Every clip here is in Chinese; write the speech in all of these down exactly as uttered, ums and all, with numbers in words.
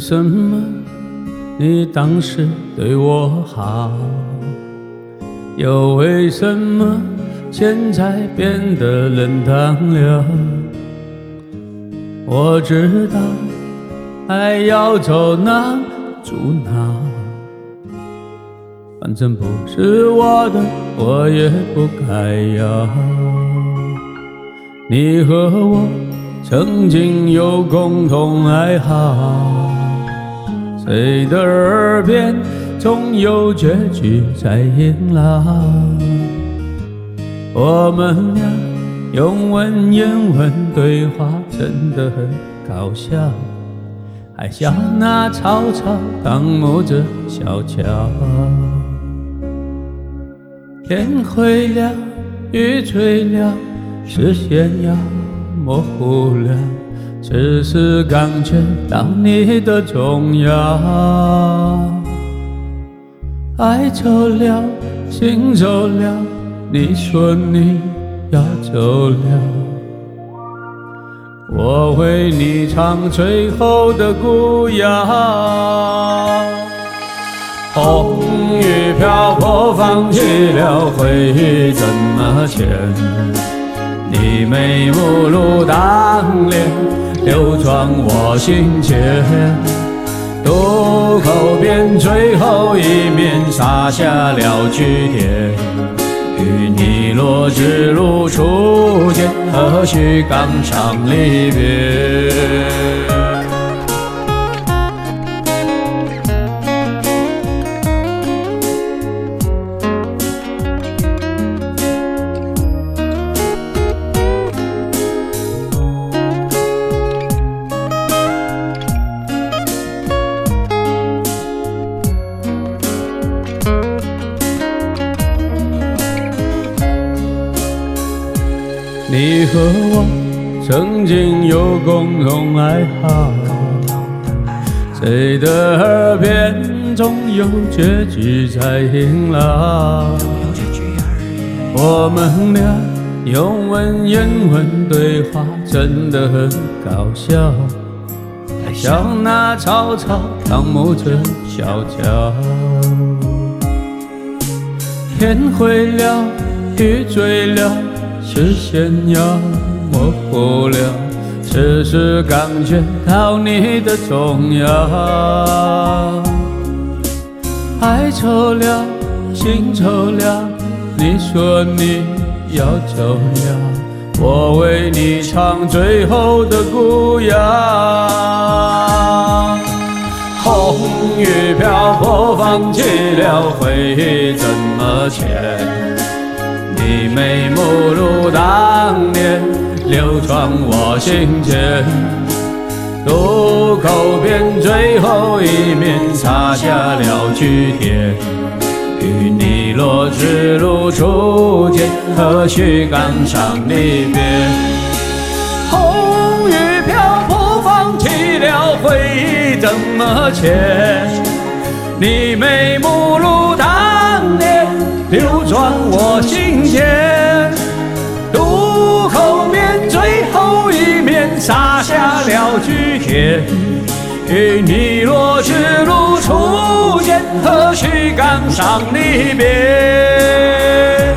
什么你当时对我好，又为什么现在变得冷淡了？我知道爱要走哪住哪，反正不是我的我也不该要。你和我曾经有共同爱好，谁的耳边总有结局在迎来。我们俩用文言文对话真的很搞笑，还笑那草草当木着小桥。天灰了，雨坠了，视线要模糊了，只是感觉到你的重要。爱走了，心走了，你说你要走了，我为你唱最后的古谣。红雨飘泊，放弃了回忆怎么牵？你眉目如当年，流转我心间。渡口边最后一面，撒下了句点。与你若只如初见，何须感伤离别？你和我曾经有共同爱好，谁的耳边总有结局在迎来。我们俩用文言文对话真的很搞笑，还笑那草草当木着小桥。天灰了，雨坠了，视线要模糊了，只是感觉到你的重要。爱走了，心走了，你说你要走了，我为你唱最后的古谣。红雨飘泊，放弃了回忆怎么牵？你眉目如当年，流转我心间。渡口边最后一面，撒下了句点。与你若只如初见，何须感伤离别？红雨飘泊，放弃了回忆怎么牵？你眉目如当年，流转我心间。渡口边最后一面，撒下了句点。与你若只如初见，何须感伤离别？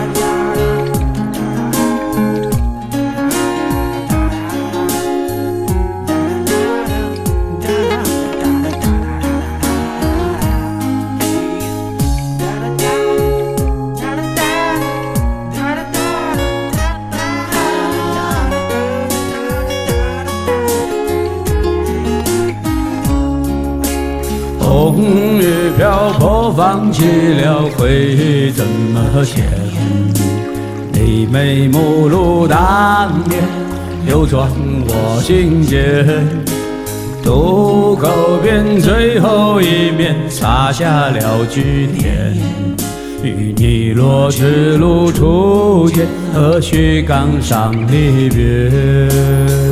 红雨飘泊，放弃了回忆怎么牵？你眉目如当年，流转我心间。渡口边最后一面，撒下了句点。与你若只如初见，何须感伤离别？